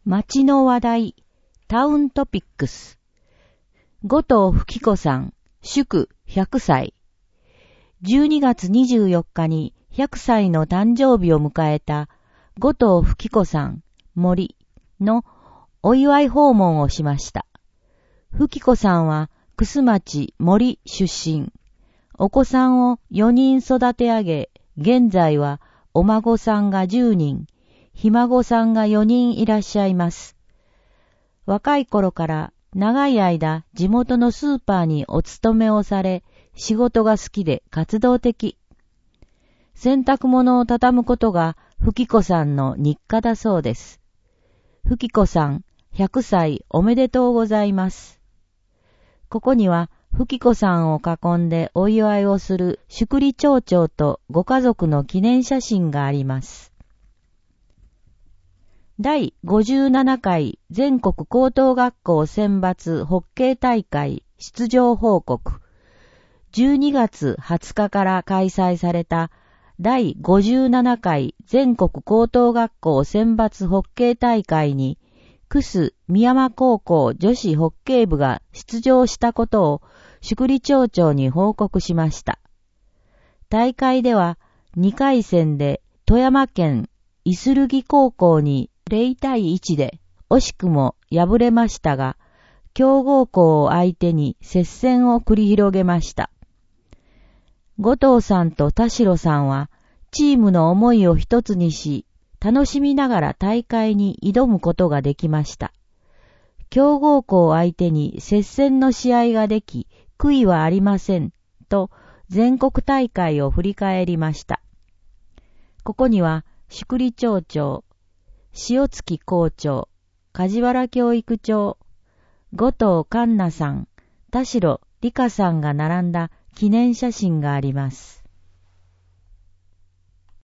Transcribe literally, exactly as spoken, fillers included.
街の話題、タウントピックス。後藤吹子さん、祝ひゃくさい。じゅうにがつにじゅうよっかにひゃくさいの誕生日を迎えた後藤吹子さん、森のお祝い訪問をしました。吹子さんは楠町森出身。お子さんをよにん育て上げ、現在はお孫さんがじゅうにん、ひ孫さんがよにんいらっしゃいます。若い頃から長い間地元のスーパーにお勤めをされ、仕事が好きで活動的。洗濯物を畳むことが吹子さんの日課だそうです。吹子さん、ひゃくさいおめでとうございます。ここには吹子さんを囲んでお祝いをする祝利町長とご家族の記念写真があります。だいごじゅうななかい全国高等学校選抜ホッケー大会出場報告。じゅうにがつはつかから開催されただいごじゅうななかい全国高等学校選抜ホッケー大会に、楠美山高校女子ホッケー部が出場したことを祝利町長に報告しました。大会ではにかいせんで富山県いするぎ高校にゼロたいいちで惜しくも敗れましたが、強豪校を相手に接戦を繰り広げました。後藤さんと田代さんはチームの思いを一つにし、楽しみながら大会に挑むことができました。強豪校を相手に接戦の試合ができ、悔いはありませんと全国大会を振り返りました。ここには祝利町長、塩月校長、梶原教育長、後藤環奈さん、田代理香さんが並んだ記念写真があります。